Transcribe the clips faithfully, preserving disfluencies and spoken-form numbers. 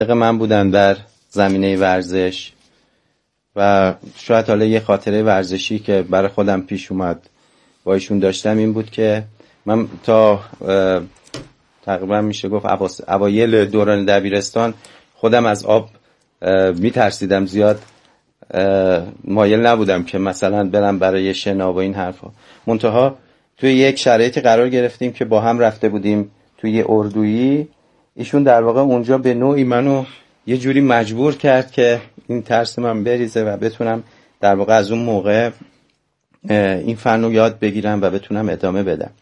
من بودن در زمینه ورزش و شاید حالا یه خاطره ورزشی که برای خودم پیش اومد با ایشون داشتم این بود که من تا تقریبا میشه گفت اوایل دوران دبیرستان خودم از آب میترسیدم، زیاد مایل نبودم که مثلا برم برای شنا و این حرفا. منتها توی یک شرایطی قرار گرفتیم که با هم رفته بودیم توی یه اردویی. ایشون در واقع اونجا به نوعی منو یه جوری مجبور کرد که این ترس من بریزه و بتونم در واقع از اون موقع این فن رو یاد بگیرم و بتونم ادامه بدم.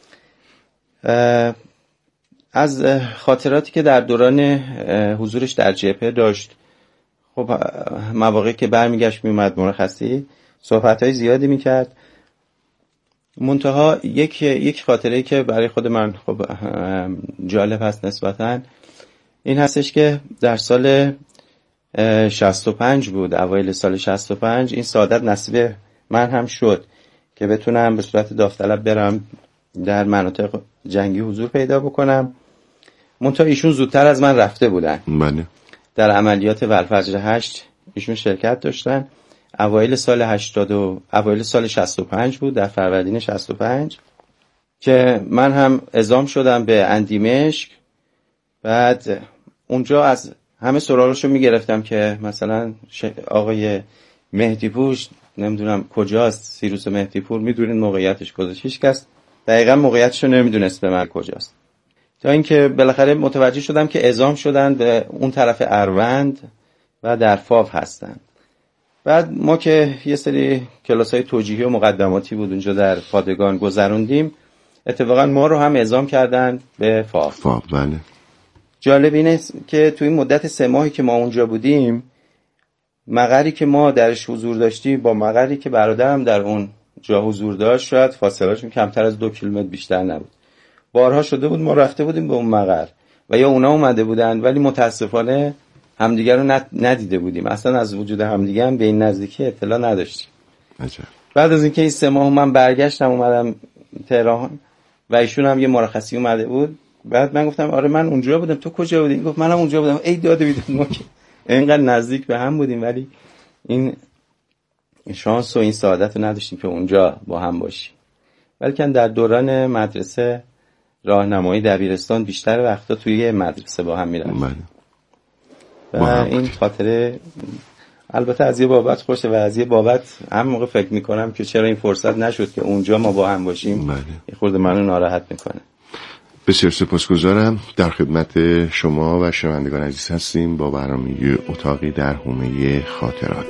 از خاطراتی که در دوران حضورش در جبهه داشت، خب مواقعی که برمیگشت میومد مرخصی صحبت‌های زیادی میکرد. منتها یک یک خاطره که برای خود من خب جالب هست نسبتاً این هستش که در سال شصت و پنج بود، اوایل سال شصت و پنج، این سعادت نصیب من هم شد که بتونم به صورت داوطلب برم در مناطق جنگی حضور پیدا بکنم. منتها ایشون زودتر از من رفته بودن. بله. در عملیات والفجر هشت ایشون شرکت داشتن. اوایل سال هشتاد و اوایل سال شصت و پنج بود، در فروردین شصت و پنج که من هم اعزام شدم به اندیمشک. بعد اونجا از همه سوالاشو میگرفتم که مثلا آقای مهدی پور نمیدونم کجاست، سیروس مهدی پور میدونین موقعیتش کجاست؟ هیچ کس دقیقاً موقعیتشو نمیدونست به من کجاست، تا اینکه بالاخره متوجه شدم که اعزام شدن به اون طرف اروند و در فاو هستن. بعد ما که یه سری کلاسای توجیهی و مقدماتی بود اونجا در پادگان گذروندیم، اتفاقا ما رو هم اعزام کردن به فاو. فاو بله. جالب اینه که توی مدت سه ماهی که ما اونجا بودیم، مقری که ما درش حضور داشتیم با مقری که برادرم در اون جا حضور داشت شاید فاصله‌شون کمتر از دو کیلومتر بیشتر نبود. بارها شده بود ما رفته بودیم به اون مقر و یا اونا اومده بودن ولی متاسفانه همدیگه رو ندیده بودیم، اصلا از وجود همدیگه هم به این نزدیکی اطلاع نداشتیم. عجب. بعد از اینکه این سه ماه من برگشتم اومدم تهران و ایشون هم یه مرخصی اومده بود، بعد من گفتم آره من اونجا بودم، تو کجا بودی؟ گفت منم اونجا بودم. ای داده بیدم ما که اینقدر نزدیک به هم بودیم ولی این شانس و این سعادت رو نداشتیم که اونجا با هم باشیم. بلکه در دوران مدرسه راهنمایی دبیرستان بیشتر وقتا توی مدرسه با هم میرفتیم. و این خاطره البته از یه بابت خوشه و از یه بابت هم موقع فکر میکنم که چرا این فرصت نشد که اونجا ما با هم باشیم. بله. یه خورده منو ناراحت میکنه. بسیار سپاسگزارم. در خدمت شما و شنوندگان عزیز هستیم با برنامه اتاقی در حومه خاطرات.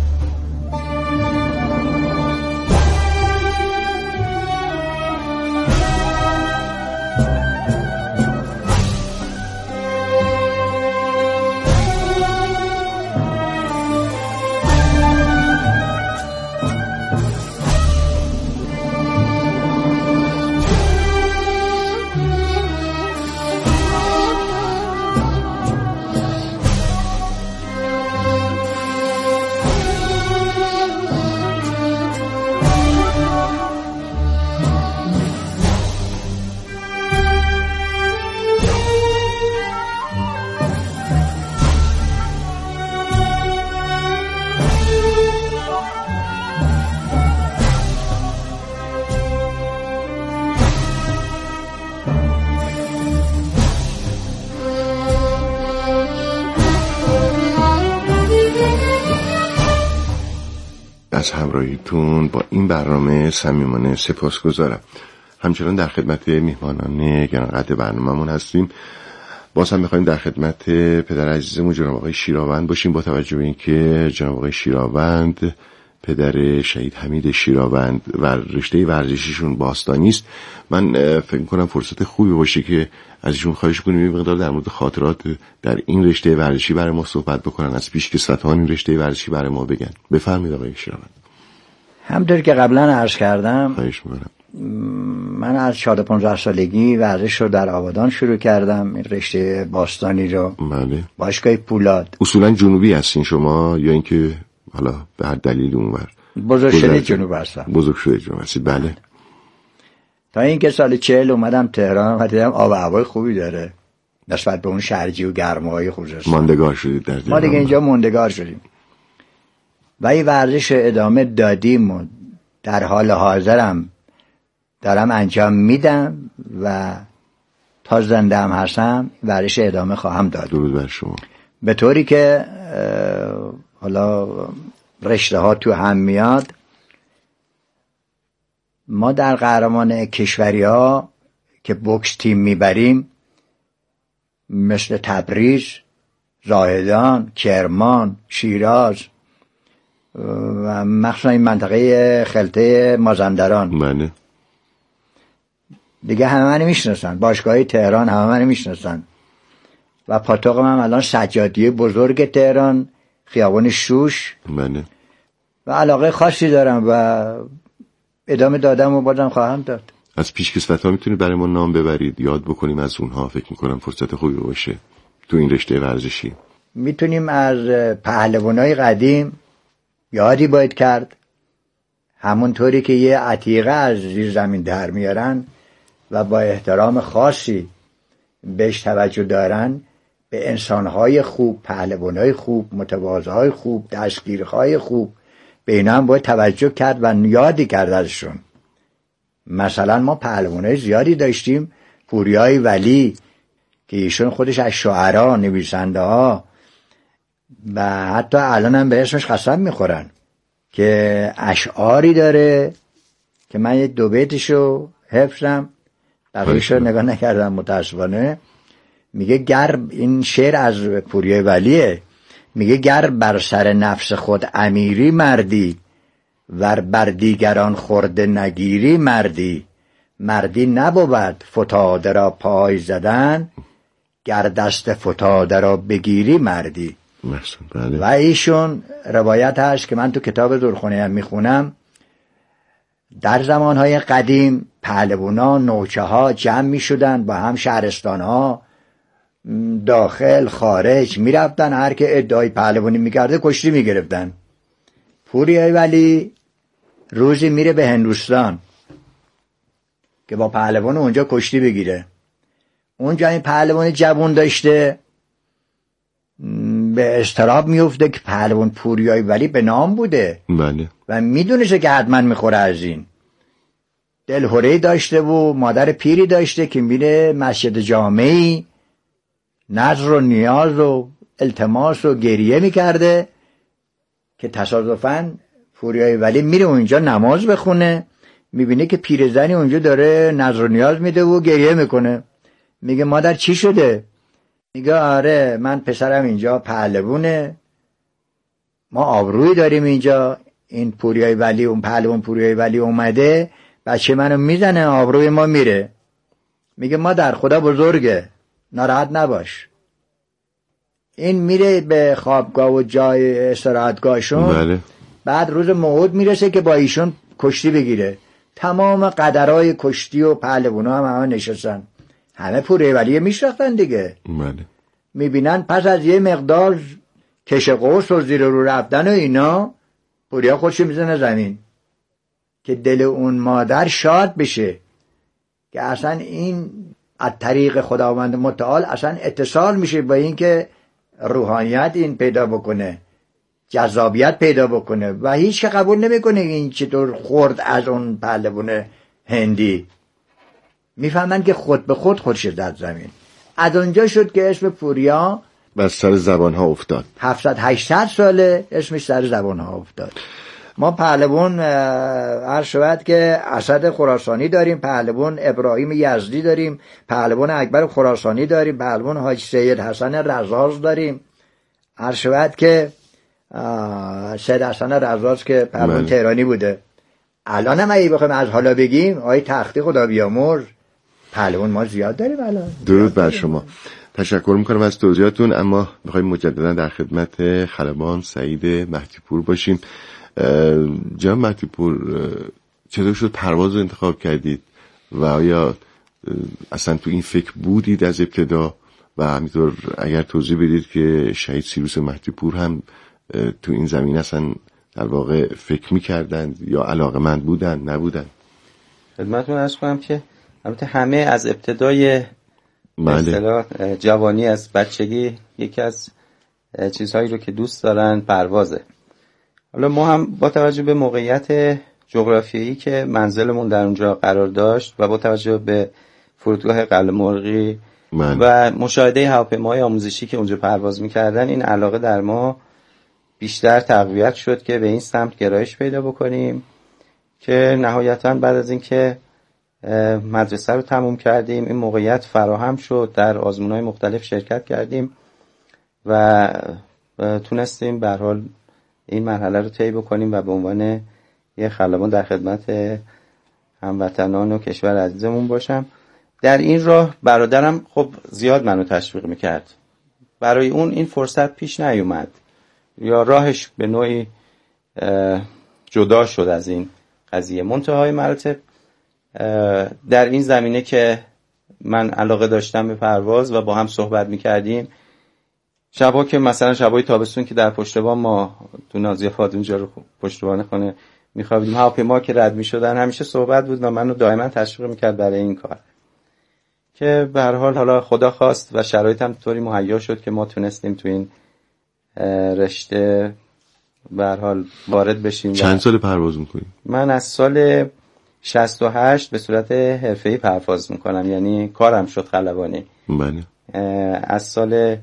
از همراهیتون با این برنامه صمیمانه سپاسگزارم. همچنان در خدمت میهمانان گرانقدر برنامه‌مون هستیم. باز هم می‌خوایم در خدمت پدر عزیزمون جناب آقای شیراوند باشیم، با توجه به اینکه جناب آقای شیراوند پدر شهید حمید شیراوند و رشته ورزشیشون باستانی است. من فکر می‌کنم فرصت خوبی باشه که از ایشون خواهش کنیم یه مقدار در مورد خاطرات در این رشته ورزشی برای ما صحبت بکنن، از پیش که ستان این رشته ورزشی برای ما بگن. بفرمایید آقای شیراوند. همونطور که قبلا عرض کردم، خواهش می‌کنم. من از چهارده پانزده سالگی ورزش رو در آبادان شروع کردم، این رشته باستانی رو. بله. باشگاه پولاد. اصولا جنوبی هستین شما یا اینکه حالا به هر دلیل اونور؟ بزرگ شده جنوب هستم. بزرگ شده جنوب هستی. بله. تا اینکه سال چهل اومدم تهران و دیدم آب و هوای خوبی داره. نسبت به اون شرجی و گرماهای خوزستان. ماندگار شدید در ما دیگه اینجا ماندگار شدیم و این ورزش ادامه دادیم و در حال حاضرم دارم انجام میدم و تا زنده هم هستم ورزش ادامه خواهم داد. درود بر شما. به طوری که حالا رشته ها تو هم میاد. ما در قهرمان کشوری ها که بوکس تیم میبریم مثل تبریز، زاهدان، کرمان، شیراز و مخصوصا این منطقه خلطه مازندران بله دیگه همه منو میشناسن، باشگاه تهران همه منو میشناسن و پاتوق من الان سجادیه بزرگ تهران، خیابان شوش. بله. و علاقه خاصی دارم و ادامه دادم و بازم خواهم داد. از پیشکسوت ها میتونید برای ما نام ببرید، یاد بکنیم از اونها؟ فکر میکنم فرصت خوبی باشه تو این رشته ورزشی. میتونیم از پهلوانای قدیم یادی باید کرد، همونطوری که یه عتیقه از زیر زمین در میارن و با احترام خاصی بهش توجه دارن، به انسانهای خوب، پهلوانای خوب، متواضعهای خوب، دستگیرهای خوب، به اینا هم باید توجه کرد و یادی کرد ازشون. مثلا ما پهلوانای زیادی داشتیم، پوریای ولی که ایشون خودش از شاعرها، نویسنده ها و حتی الان هم به اسمش قسم میخورن که اشعاری داره که من یه دو بیتشو حفظم، بقیه‌شو نگاه نکردم متاسفانه. میگه گر، این شعر از پوریای ولیه، میگه گر بر سر نفس خود امیری مردی، ور بر دیگران خورده نگیری مردی، مردی نبود فتاده را پای زدن، گر دست فتاده را بگیری مردی. بله. و ایشون روایت هست که من تو کتاب زورخونه هم میخونم، در زمانهای قدیم پهلوانا، نوچه ها جمع میشدن با هم، شهرستان ها داخل خارج میرفتن، هر که ادعای پهلوانی میکرده کشتی میگرفتن. پوریای ولی روزی میره به هندوستان که با پهلوان اونجا کشتی بگیره. اونجا این پهلوان جوان داشته، به اضطراب میفته که پهلوان پوریای ولی به نام بوده بله. و میدونشه که حتما میخوره از این. دلهوری داشته و مادر پیری داشته که میره مسجد جامعی نظر و نیاز و التماس و گریه میکرده که تصادفاً پوریای ولی میره اونجا نماز بخونه، میبینه که پیرزنی اونجا داره نظر و نیاز میده و گریه میکنه. میگه مادر چی شده؟ میگه آره من پسرم اینجا پهلوونه، ما آبرویی داریم اینجا، این پوریای ولی، اون پهلوان پوریای ولی اومده بچه منو میزنه، آبروی ما میره. میگه مادر خدا بزرگه، ناراحت نباش. این میره به خوابگاه و جای استراحتگاهشون. بله. بعد روز موعود میرسه که با ایشون کشتی بگیره. تمام قدرهای کشتی و پهلوانا هم همه نشستن، همه پوریای ولی میشناختن دیگه. بله. میبینن پس از یه مقدار کش قوس و زیر رو رفتن و اینا، پوریا خودشو میزنه زمین که دل اون مادر شاد بشه که اصلا این از طریق خداوند متعال اصلا اتصال میشه با این که روحانیت این پیدا بکنه، جذابیت پیدا بکنه و هیچ که قبول نمیکنه این چطور خورد از اون پهلوان هندی. میفهمن که خود به خود خودش زد زمین. از اونجا شد که اسم پوریا بر سر زبان ها افتاد. هفتصد هشتصد ساله اسمش سر زبان ها افتاد. ما پهلوان عرض شود که اسد خراسانی داریم، پهلوان ابراهیم یزدی داریم، پهلوان اکبر خراسانی داریم، پهلوان حاج سید حسن رزاز داریم. عرض شود که سید حسن رزاز که پهلوان تهرانی بوده. الان هم اگه بخوایم از حالا بگیم، آقای تختی خدا بیامرز، پهلوان ما زیاد داریم الان. درود بر شما. تشکر میکنم از توضیحاتون، اما میخوایم مجددا در خدمت خلبان سعید مهدیپور باشیم. جناب مهدیپور، چطور شد پرواز رو انتخاب کردید و آیا اصلا تو این فکر بودید از ابتدا؟ و همینطور اگر توضیح بدید که شهید سیروس مهدیپور هم تو این زمین اصلا در واقع فکر میکردند یا علاقه‌مند بودن نبودن؟ خدمتتون عرض کنم که البته همه از ابتدای به اصطلاح جوانی از بچگی یکی از چیزهایی رو که دوست دارن پروازه. حالا ما هم با توجه به موقعیت جغرافیایی که منزلمون در اونجا قرار داشت و با توجه به فرودگاه قلمرغی من. و مشاهده هواپیماهای آموزشی که اونجا پرواز میکردن، این علاقه در ما بیشتر تقویت شد که به این سمت گرایش پیدا بکنیم که نهایتاً بعد از اینکه مدرسه رو تموم کردیم این موقعیت فراهم شد، در آزمون‌های مختلف شرکت کردیم و تونستیم به هر حال این مرحله رو طی بکنیم و به عنوان یه خلبان در خدمت هموطنان و کشور عزیزمون باشم. در این راه برادرم خب زیاد منو تشویق میکرد، برای اون این فرصت پیش نیومد یا راهش به نوعی جدا شد از این قضیه. منتهای مراتب در این زمینه که من علاقه داشتم به پرواز و با هم صحبت میکردیم، شبا که مثلا شبای تابستون که در پشتبان ما تو نازی‌آباد اونجا رو پشتبان خونه میخوابیدیم، هواپیما که رد میشدن همیشه صحبت بود و منو دائما تشویق میکرد برای این کار که به هر حال حالا خدا خواست و شرایط هم طوری مهیا شد که ما تونستیم تو این رشته به هر حال وارد بشیم. چند سال پرواز میکنی؟ من از سال شصت و هشت به صورت حرفه‌ای پرواز میکنم، یعنی کارم شد خلبانی. بله. از سال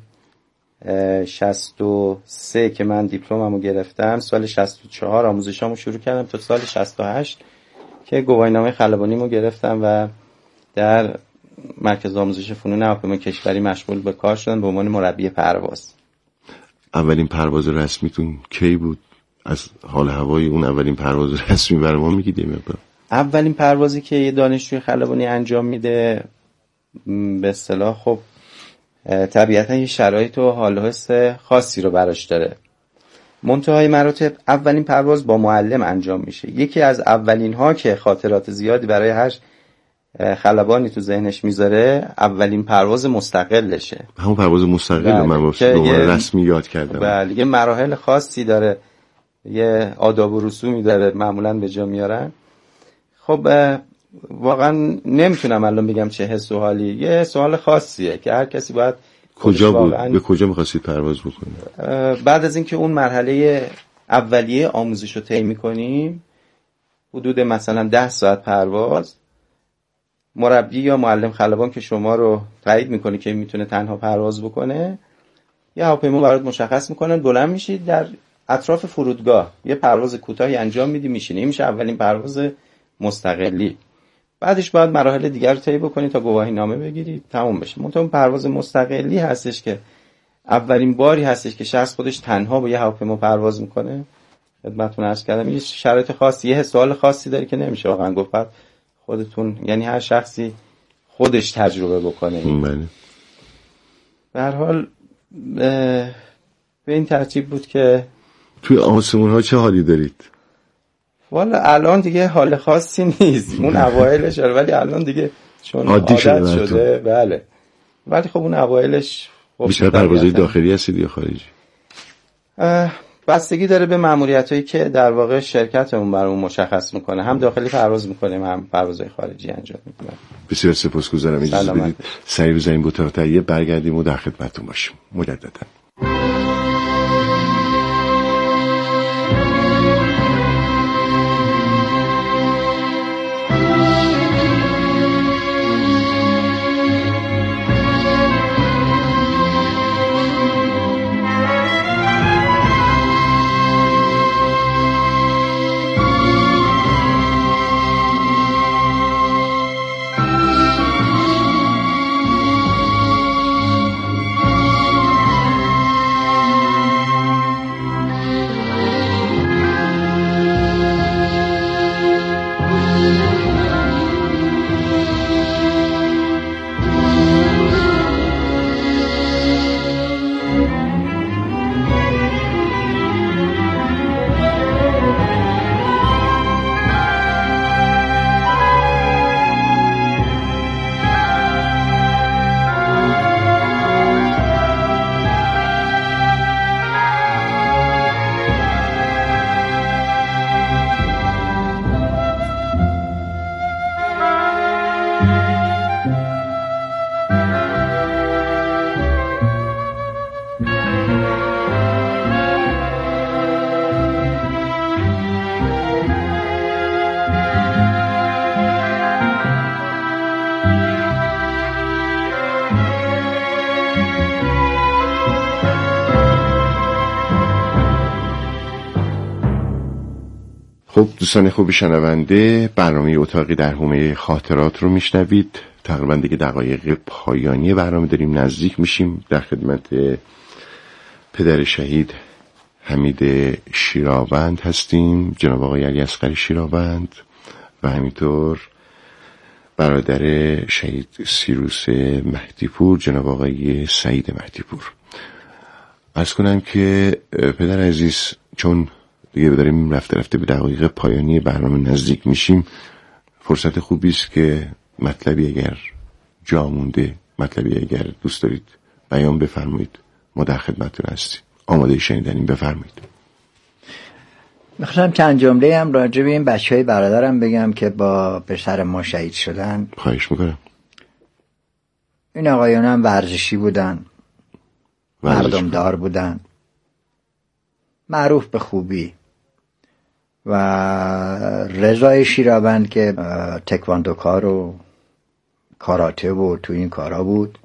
شصت و سه که من دیپلممو گرفتم، سال شصت و چهار آموزشامو شروع کردم تا سال شصت و هشت که گواهینامه خلبانیمو گرفتم و در مرکز آموزش فنون هواپیمایی کشوری مشغول به کار شدم به عنوان مربی پرواز. اولین پرواز رسمیتون کی بود؟ از حال هوای اون اولین پرواز رسمی برای ما میگید یه مقدار؟ اولین پروازی که یه دانشجوی خلبانی انجام میده به اصطلاح خب طبیعتا یه شرایط و حال و حس خاصی رو براش داره. منتهای مراتب اولین پرواز با معلم انجام میشه. یکی از اولین ها که خاطرات زیادی برای هر خلبانی تو ذهنش میذاره اولین پرواز مستقلشه. همون پرواز مستقل رو من به رسمی یاد کردم. بله، یه مراحل خاصی داره، یه آداب و رسومی داره معمولا به جا میارن. خب واقعا نمیتونم الان بگم چه حس و حالی، یه سوال خاصیه که هر کسی باید کجا بود به کجا می‌خواستید پرواز بکنید؟ بعد از اینکه اون مرحله اولیه آموزش رو طی می‌کنیم، حدود مثلا ده ساعت پرواز، مربی یا معلم خلبان که شما رو تایید میکنه که میتونه تنها پرواز بکنه، یه هواپیما برات مشخص میکنن، بلند میشید در اطراف فرودگاه یه پرواز کوتاهی انجام میدی، میشینی. این میشه اولین پرواز مستقلی. بعدش باید مراحل دیگر رو طی بکنید تا گواهی نامه بگیرید، تموم بشه. منتها پرواز مستقلی هستش که اولین باری هستش که شخص خودش تنها با یه هواپیما پرواز میکنه. خدمتتون عرض کردم یه شرایط خاصی، یه سوال خاصی داره که نمیشه واقعا گفت. بعد خودتون، یعنی هر شخصی خودش تجربه بکنه. بله. به هر حال به این ترتیب بود که توی آسمون ها چه حالی دارید؟ والا الان دیگه حال خاصی نیست، اون اوایلش، ولی الان دیگه چون عادت شده, شده بله. ولی خب اون اوایلش بیشتر پروازهای داخلی هستید یا خارجی؟ بستگی داره به ماموریتایی که در واقع شرکتمون برامون مشخص میکنه، هم داخلی پرواز میکنیم هم پروازهای خارجی انجام میدیم. بسیار سپاسگزارم، اجازه بدید سری بزنیم با تغییر برگردیم و در خدمتتون باشیم. مجددا خب دوستان خوب شنونده، برنامه اتاقی در حومه خاطرات رو میشنوید. تقریبا دیگه دقایق پایانی برنامه داریم نزدیک میشیم. در خدمت پدر شهید حمید شیراوند هستیم، جناب آقای علی اصغر شیراوند، و همینطور برادر شهید سیروس مهدیپور، جناب آقای سعید مهدیپور. عرض کنم که پدر عزیز، چون دیگه داریم رفته رفته به دقایق پایانی برنامه نزدیک میشیم، فرصت خوبی است که مطلبی اگر جا مونده، مطلبی اگر دوست دارید بیان بفرمایید، ما در خدمتتون هستیم، آماده شنیدنیم. بفرمایید. میخواستم چند جمله هم راجع به این بچهای برادرم بگم که با پسر ما شهید شدن. خواهش میکنم. این آقایان هم ورزشی بودن، مردم دار بودن، معروف به خوبی. و رضای شیراوند که تکواندوکار و کاراته و تو این کارا بود،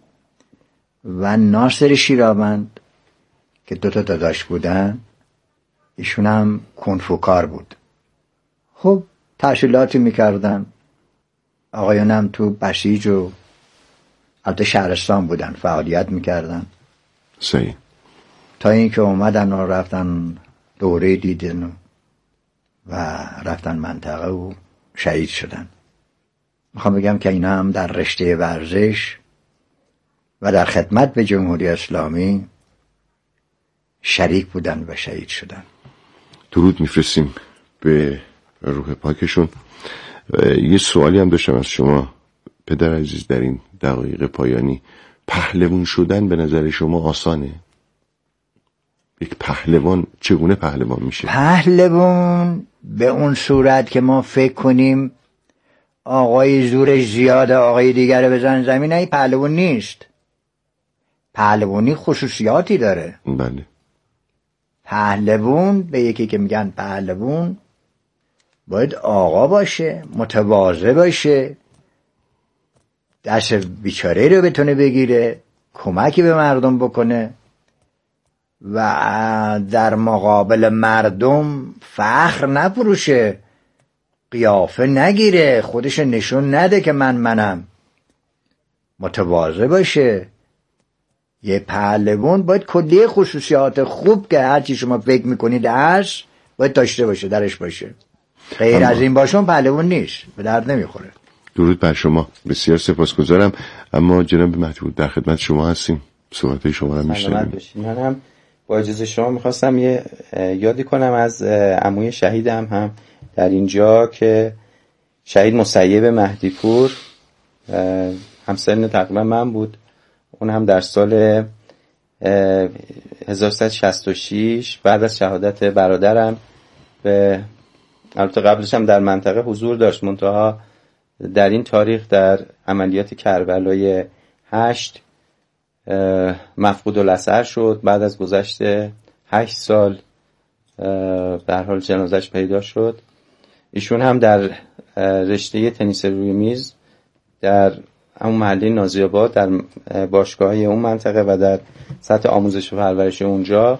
و ناصر شیراوند که دوتا داداش بودن، ایشون هم کنفوکار بود. خب تحصیلاتی میکردن. آقایان هم تو بسیج و البته شهرستان بودن، فعالیت میکردن. صحیح. تا اینکه اومدن و رفتن دوره دیدن و, و رفتن منطقه و شهید شدن. میخوام بگم که اینا هم در رشته ورزش و در خدمت به جمهوری اسلامی شریک بودن و شهید شدن. درود میفرستیم به روح پاکشون. یه سوالی هم داشتم از شما پدر عزیز، در این دقایق پایانی، پهلوان شدن به نظر شما آسانه؟ یک پهلوان چگونه پهلوان میشه؟ پهلوان به اون صورت که ما فکر کنیم آقای زورش زیاده آقای دیگر بزن زمین، این پهلوان نیست. پهلوانی خصوصیاتی داره. بله. پهلوان به یکی که میگن پهلوان باید آقا باشه، متواضع باشه، دست بیچاره رو بتونه بگیره، کمکی به مردم بکنه و در مقابل مردم فخر نفروشه، قیافه نگیره، خودش نشون نده که من منم، متواضع باشه. یه پهلوان باید کلیه خصوصیات خوب که هرچی شما فکر میکنید هست باید داشته باشه، درش باشه. غیر اما از این باشون پهلوان نیست، به درد نمیخوره. درود بر شما، بسیار سپاسگزارم. اما جناب مهدیپور در خدمت شما هستیم، صحبت شما رو میشنویم. من هم با اجازه شما میخواستم یه یادی کنم از عموی شهیدم هم در اینجا که شهید مسیب مهدیپور همسن تقریبا من بود. اون هم در سال هزار و سیصد و شصت و شش بعد از شهادت برادرم، به البته قبلش هم در منطقه حضور داشت، منتها در این تاریخ در عملیات کربلای هشت مفقود الاثر شد. بعد از گذشت هشت سال در حال جنازش پیدا شد. ایشون هم در رشته تنیس روی میز در همون محله نازی‌آباد در باشگاه اون منطقه و در سطح آموزش و پرورش اونجا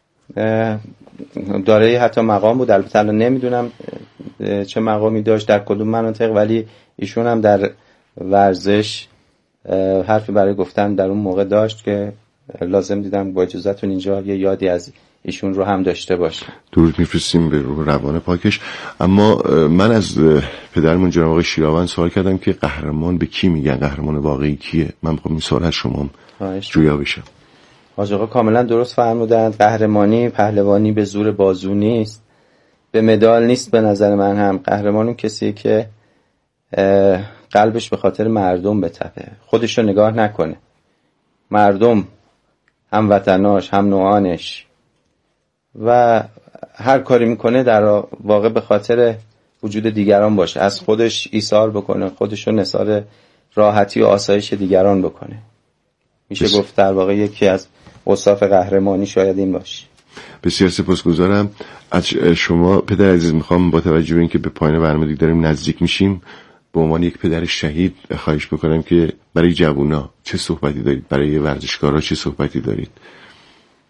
دارای حتی مقام بود. البته الان نمیدونم چه مقامی داشت در کدوم مناطق، ولی ایشون هم در ورزش حرفی برای گفتن در اون موقع داشت که لازم دیدم با اجازهتون اینجا یه یادی از ایشون رو هم داشته باشه. درود میفرستیم به روح روان پاکش. اما من از پدرمون جناب آقای شیراوند سوال کردم که قهرمان به کی میگن، قهرمان واقعی کیه؟ من میخوام این سوال از شما جویا بشم. حاج آقا کاملا درست فرمودند. قهرمانی پهلوانی به زور بازو نیست، به مدال نیست. به نظر من هم قهرمان اون کسیه که قلبش به خاطر مردم بتپه، خودش رو نگاه نکنه، مردم، هموطناش، هم نوعانش، و هر کاری میکنه در واقع به خاطر وجود دیگران باشه، از خودش ایثار بکنه، خودش رو نثار راحتی و آسایش دیگران بکنه. میشه بس... گفت در واقع یکی از اوصاف قهرمانی شاید این باشه. بسیار سپاسگزارم از شما پدر عزیز. میخوام با توجه به اینکه به پایان برنامه دیگه داریم نزدیک میشیم، به عنوان یک پدر شهید خواهش میکنم که برای جوونا چه صحبتی دارید، برای ورزشکارا چه صحبتی دارید؟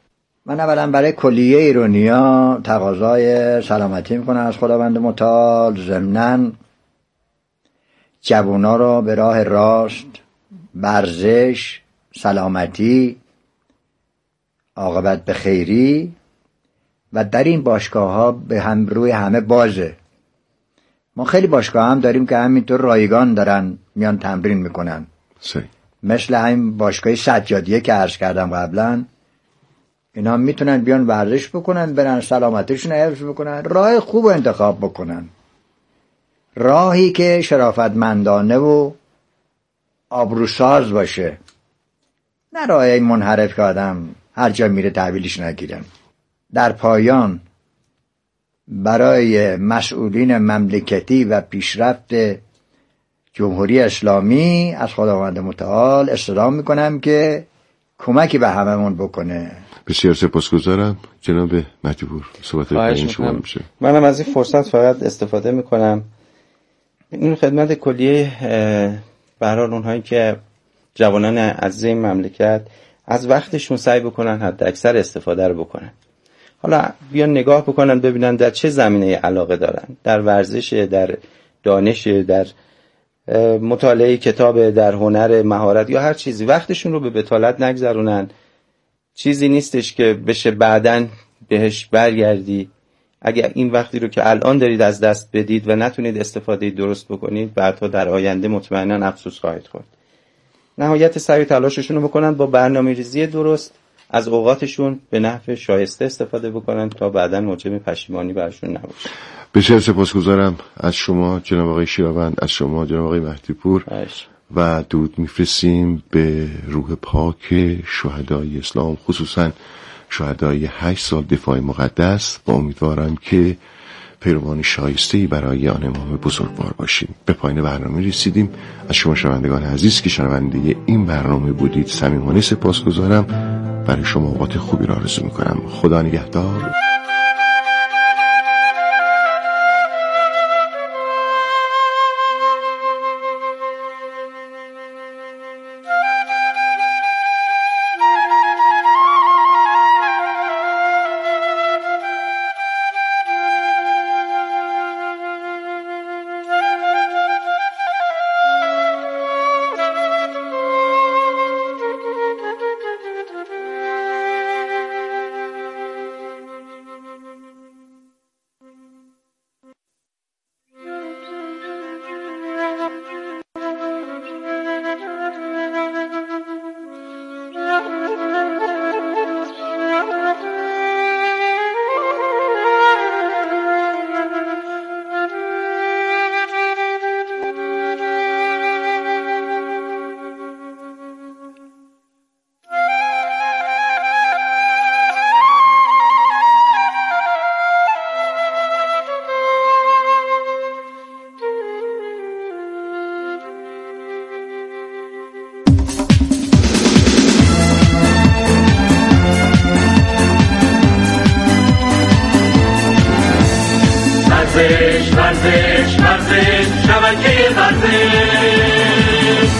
من اولا برای کلیه ایرانیا تقاضای سلامتی میکنم از خداوند متعال. ضمناً جوونا رو به راه راست، ورزش، سلامتی، عاقبت به خیری و در این باشگاه ها به هم روی همه بازه. ما خیلی باشگاه هم داریم که همینطور رایگان دارن میان تمرین میکنن، سی. مثل همین باشگاه سجادیه که عرض کردم قبلا. اینا میتونن بیان ورزش بکنن، برن سلامتیشون حفظ بکنن، راه خوب انتخاب بکنن، راهی که شرافتمندانه و آبروساز باشه، نه راه منحرف که آدم هر جا میره تحویلش نگیرن. در پایان برای مسئولین مملکتی و پیشرفت جمهوری اسلامی از خداوند متعال استدعا میکنم که کمکی به هممون بکنه. بسیار سپاسگزارم جناب مهدی پور، صحبت پایین شما میشه. منم از این فرصت فقط استفاده میکنم این خدمت کلیه به هر حال اونهایی که جوانان عزیز این مملکت از وقتشون سعی بکنن حد اکثر استفاده رو بکنن. حالا بیان نگاه بکنن ببینن در چه زمینه علاقه دارن، در ورزش، در دانش، در مطالعه کتاب، در هنر، مهارت یا هر چیزی. وقتشون رو به بطالت نگذرونن. چیزی نیستش که بشه بعدن بهش برگردی. اگر این وقتی رو که الان دارید از دست بدید و نتونید استفاده درست بکنید، بعدها در آینده مطمئنا افسوس خواهید خورد. نهایت سعی و تلاششون رو بکنن، با برنامه‌ریزی درست از اوقاتشون به نحو شایسته استفاده بکنن تا بعداً موجب پشیمانی براشون نباشه. بسیار سپاسگزارم از شما جناب آقای شیراوند، از شما جناب آقای مهدی پور و درود میفرستیم به روح پاک شهدای اسلام، خصوصاً شهدای هشت سال دفاع مقدس، و امیدوارم که پیروان شایسته‌ای برای آن امام بزرگوار باشیم. به پایان برنامه رسیدیم. از شما شنوندگان عزیز که شنونده این برنامه بودید صمیمانه سپاسگزارم. برای شما اوقات خوبی را آرزو می‌کنم. خدا نگهدار. ورزش ورزش ورزش شبکه ورزش.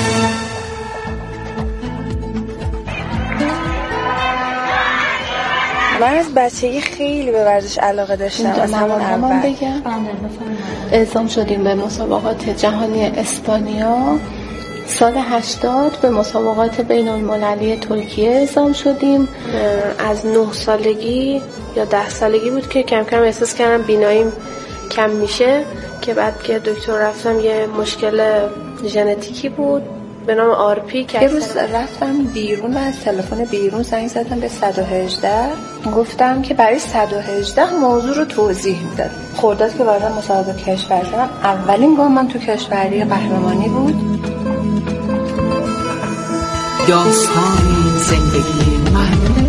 من از بچگی خیلی به ورزش علاقه داشتم. از همون اول بگم اعزام شدیم به مسابقات جهانی اسپانیا. سال هشتاد به مسابقات بین المللی ترکیه اعزام شدیم. از نه سالگی یا ده سالگی بود که کم کم احساس کردم بیناییم کم میشه، که بعد که دکتر رفتم یه مشکل ژنتیکی بود به نام آرپی. یه روز رفتم بیرون و از تلفن بیرون زنگ زدم به صد و هجده، گفتم که برای صد و هجده موضوع رو توضیح میداد. خرداد که وارد مسابقه کشور شدم، اولین گامم تو کشوری قهرمانی بود. داستان زندگی من.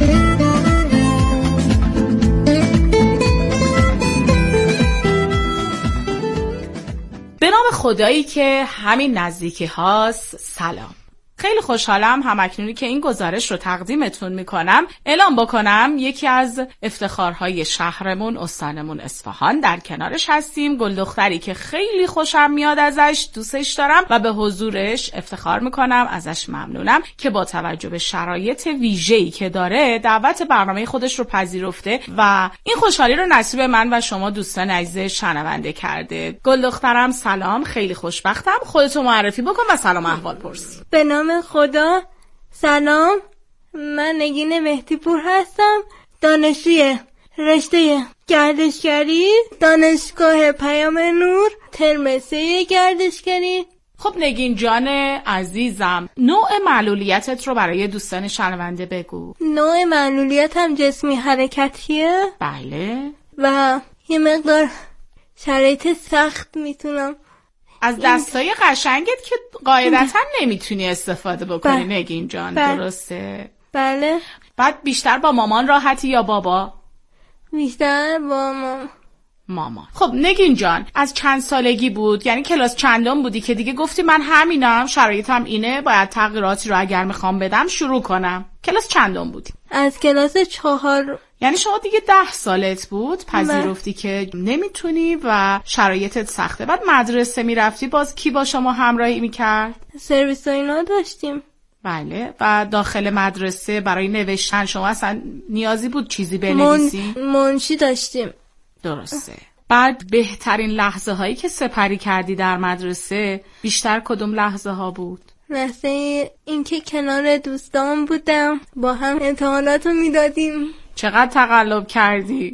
به نام خدایی که همین نزدیکی هاست. سلام. خیلی خوشحالم همکنونی که این گزارش رو تقدیمتون میکنم اعلام بکنم یکی از افتخارهای شهرمون استانمون اصفهان در کنارش هستیم. گل دختری که خیلی خوشم میاد ازش، دوستش دارم و به حضورش افتخار میکنم، ازش ممنونم که با توجه به شرایط ویژه‌ای که داره دعوت برنامه خودش رو پذیرفته و این خوشحالی رو نصیب من و شما دوستان عزیز شنونده کرده. گل دخترم سلام، خیلی خوشبختم. خودتو معرفی بکن و سلام احوال پرس. به نام خدا. سلام، من نگین مهدی پور هستم، دانشجوی رشته گردشگری دانشگاه پیام نور ترم سه گردشگری. خب نگین جان عزیزم، نوع معلولیتت رو برای دوستان شنونده بگو. نوع معلولیتم جسمی حرکتیه. بله. و یه مقدار شرایط سخت میتونم از دستای قشنگت که قاعدتا نمیتونی استفاده بکنی. بله. نگین جان بله. درسته؟ بله. بعد بیشتر با مامان راحتی یا بابا؟ بیشتر با مامان. مامان. خب نگین جان، از چند سالگی بود؟ یعنی کلاس چندم بودی که دیگه گفتی من همینم، شرایطم اینه، باید تغییراتی رو اگر میخوام بدم شروع کنم؟ کلاس چندم بودی؟ از کلاس چهار. یعنی شما دیگه ده سالت بود پذیرفتی که نمیتونی و شرایطت سخته. بعد مدرسه میرفتی، باز کی با شما همراهی میکرد؟ سرویس و اینا داشتیم. بله. و داخل مدرسه برای نوشتن شما اصلا نیازی بود چیزی بنویسی؟ من... منشی داشتیم. درسته. بعد بهترین لحظه هایی که سپری کردی در مدرسه بیشتر کدوم لحظه ها بود؟ لحظه این که کنار دوستان بودم، با هم امتحانات رو میدادیم. چقدر تقلب کردی؟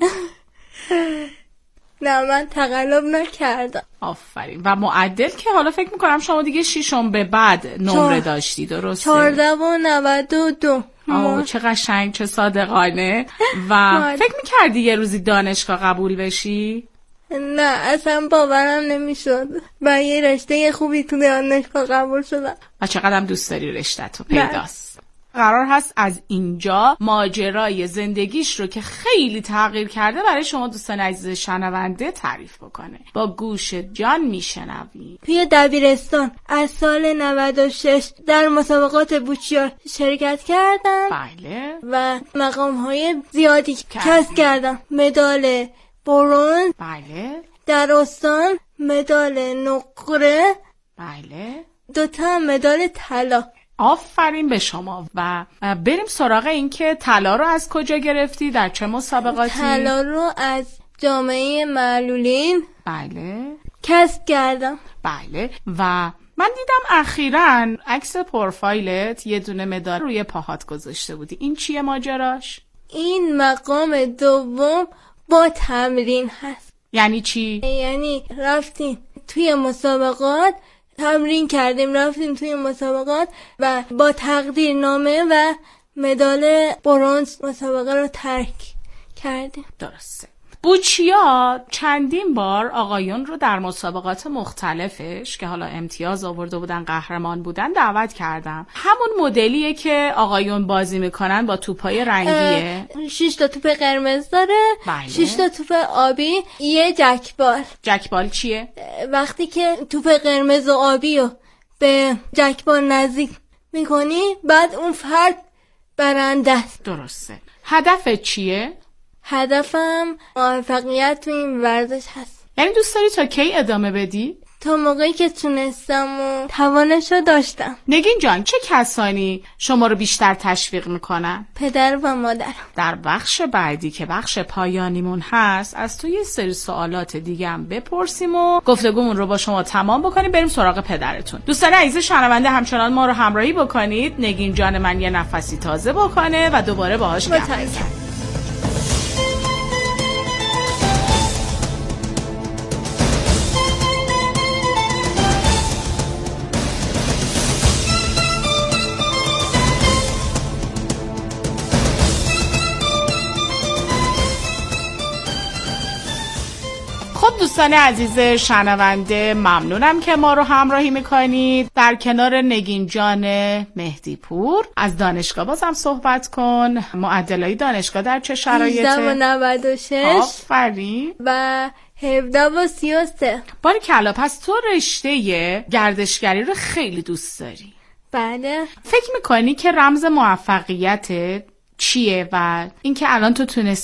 نه من تقلب نکردم. آفرین. و معدل که حالا فکر میکنم شما دیگه شیشم به بعد نمره داشتی، درسته؟ چهارده و نود و دو. آه چه قشنگ، چه صادقانه. و فکر میکردی یه روزی دانشگاه قبول بشی؟ نه اصلا باورم نمیشد و یه رشته خوبی تو دانشگاه قبول شدم. و چقدرم دوست داری رشته‌تو پیداست. قرار هست از اینجا ماجرای زندگیش رو که خیلی تغییر کرده برای شما دوستان عزیز شنونده تعریف بکنه. با گوش جان میشنوی. توی دبیرستان از سال نود و شش در مسابقات بوچیار شرکت کردم. بله. و مقام‌های زیادی کسب کردم. مدال برنز. بله. در استان مدال نقره. بله. دوتا مدال طلا. آفرین به شما. و بریم سراغ این که طلا رو از کجا گرفتی؟ در چه مسابقاتی؟ طلا رو از جامعه معلولین بله کسب کردم. بله. و من دیدم اخیراً عکس پروفایلت یه دونه مدال روی پاهات گذاشته بودی. این چیه ماجراش؟ این مقام دوم با تمرین هست. یعنی چی؟ یعنی رفتیم توی مسابقات، تمرین کردیم، رفتیم توی مسابقات و با تقدیرنامه و مدال برنز مسابقه رو ترک کردیم. درسته. بوچیا چندین بار آقایون رو در مسابقات مختلفش که حالا امتیاز آورده بودن، قهرمان بودن، دعوت کردم. همون مدلیه که آقایون بازی میکنن با توپای رنگیه. شش تا توپ قرمز داره. بله. شش تا توپ آبی، یه جکبال. جکبال چیه؟ وقتی که توپ قرمز و آبی رو به جکبال نزدیک میکنی بعد اون فرد برنده است. درسته. هدفت چیه؟ هدفم موفقیت تو این ورزش هست. یعنی دوست داری تا کی ادامه بدی؟ تا موقعی که تونستم و توانشو داشتم. نگین جان، چه کسانی شما رو بیشتر تشویق میکنن؟ پدر و مادرم. در بخش بعدی که بخش پایانیمون هست از تو یه سری سوالات دیگه هم بپرسیم و گفتگومون رو با شما تمام بکنیم. بریم سراغ پدرتون. دوستان عزیز شنونده همچنان ما رو همراهی بکنید. نگین جان من یه نفسی تازه بکنه و دوباره باهاش گپ بزنیم. دوستان عزیز شنونده ممنونم که ما رو همراهی میکنید. در کنار نگین جان مهدی پور از دانشگاه بازم صحبت کن. معدلای دانشگاه در چه شرایطه؟ هجده و نود و شش آفرین. و هفده و سی و سه. باریکلا. پس تو رشته گردشگری رو خیلی دوست داری؟ بله. فکر میکنی که رمز موفقیت چیه و اینکه الان تو تونستی